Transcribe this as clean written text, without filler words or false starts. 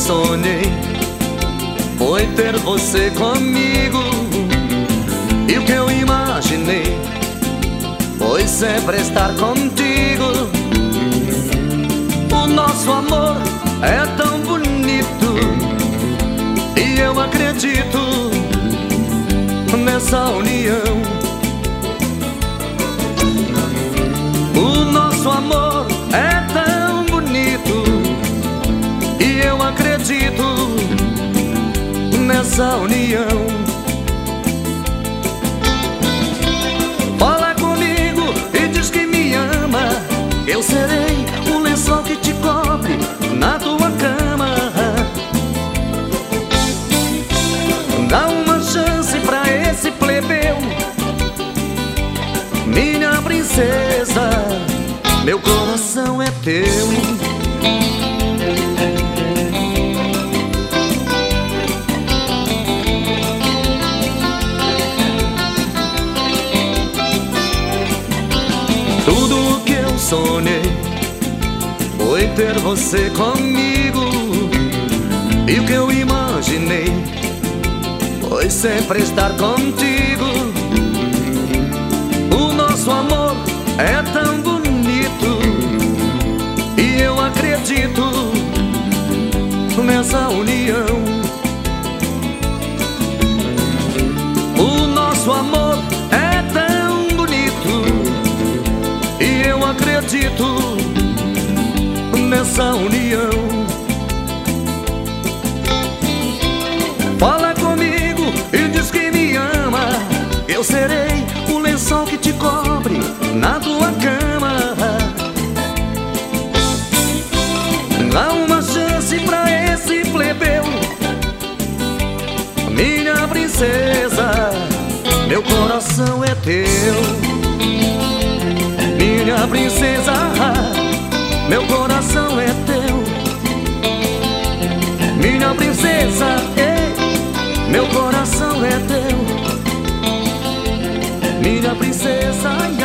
sonhei foi ter você comigo, e o que eu imaginei foi sempre estar contigo. O nosso amor é tão bonito e eu acredito nessa união. O nosso amor é tão bonito e eu acredito nessa união. Fala comigo e diz que me ama, eu serei o lençol que te cobre na tua cama. Dá uma chance pra esse plebeu, minha princesa, meu coração é teu. Tudo o que eu sonhei foi ter você comigo, e o que eu imaginei foi sempre estar contigo. O nosso amor é tão bonito e eu acredito nessa união. O nosso amor é tão bonito e eu acredito nessa união. Fala comigo e diz que me ama, eu serei o lençol que te cobre na tua cama. Dá uma chance pra esse plebeu, minha princesa, meu coração é teu. Minha princesa, meu coração é teu. Minha princesa, ei, meu coração é teu. Minha princesa,